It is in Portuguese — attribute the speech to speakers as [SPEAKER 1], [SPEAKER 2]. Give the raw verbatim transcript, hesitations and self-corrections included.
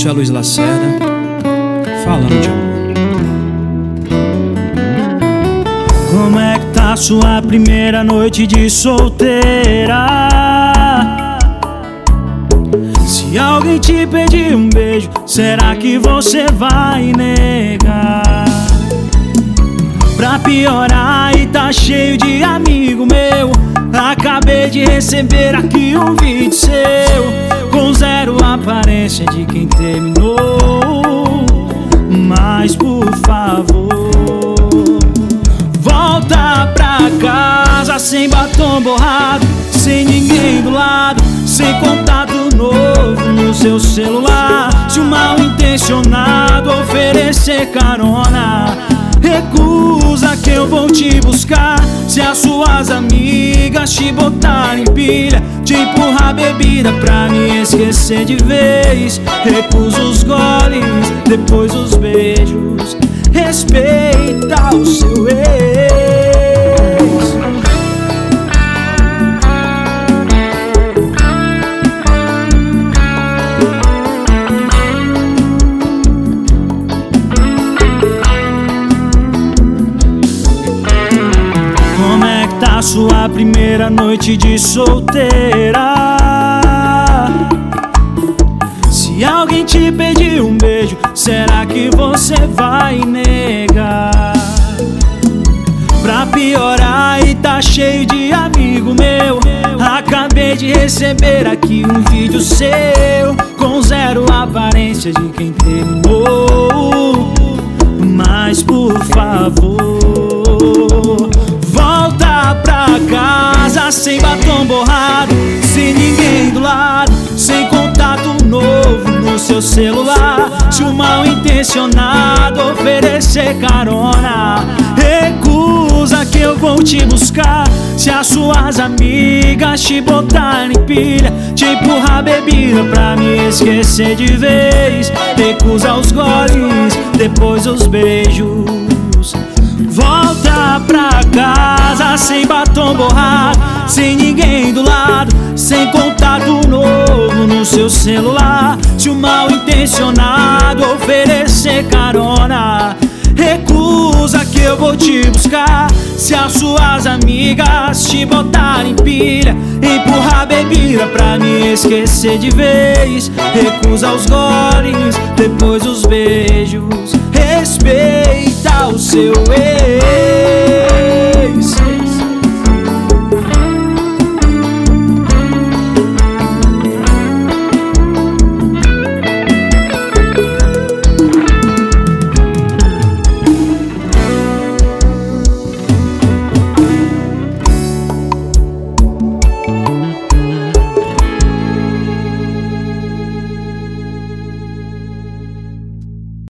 [SPEAKER 1] Isso é Luiz Lacerda, falando de amor.
[SPEAKER 2] Como é que tá sua primeira noite de solteira? Se alguém te pedir um beijo, será que você vai negar? Pra piorar, e tá cheio de amigo meu, acabei de receber aqui um vídeo seu, com zero aparência de quem terminou. Mas por favor, volta pra casa sem batom borrado, sem ninguém do lado, sem contato novo no seu celular. Se o mal intencionado oferecer carona, recusa que eu vou te buscar. Se as suas amigas te botarem pilha, te empurrar bebida pra me esquecer de vez, recusa os goles, depois os beijos, respeita o seu ex. A sua primeira noite de solteira? Se alguém te pedir um beijo, será que você vai negar? Pra piorar, e tá cheio de amigo meu, acabei de receber aqui um vídeo seu, com zero aparência de quem terminou. Mas por favor, volta pra casa sem batom borrado, sem ninguém do lado, sem contato novo no seu celular. Se o mal intencionado oferecer carona, recusa que eu vou te buscar. Se as suas amigas te botarem pilha, te empurrar bebida pra me esquecer de vez, recusa os goles, depois os beijos. Volta pra casa sem batom borrado, sem ninguém do lado, sem contato novo no seu celular. Se o mal intencionado oferecer carona, recusa que eu vou te buscar. Se as suas amigas te botarem pilha, empurrar bebida pra me esquecer de vez, recusa os goles, depois os beijos, respeita o seu ex.